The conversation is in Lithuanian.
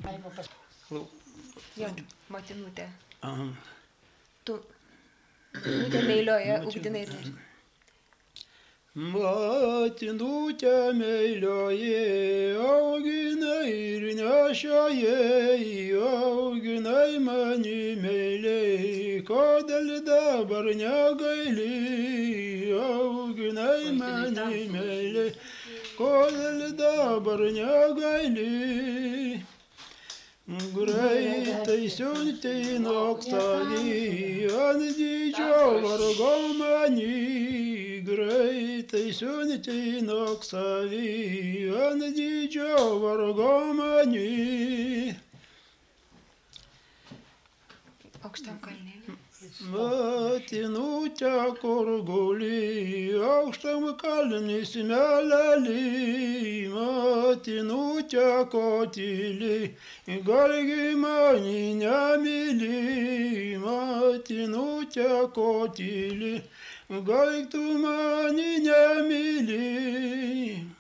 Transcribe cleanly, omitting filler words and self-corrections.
Jo, motinutė. Aha. Tu meilioje ugdinai ir nežinai. Motinutė meilioje, auginai ir nešioje, auginai mani meiliai, kodėl dabar negaili, auginai mani meiliai, kodėl dabar negaili. Greitai siunti noktavį ant didžio vargo mani, greitai siunti noktavį ant didžio vargo mani. Aukštam kalnelį. Motinutė kur guli, aukštam kalnį smelelį, motinutė ko tyli, galgi mani nemyli, motinutė ko tyli, galgi tu mani nemyli.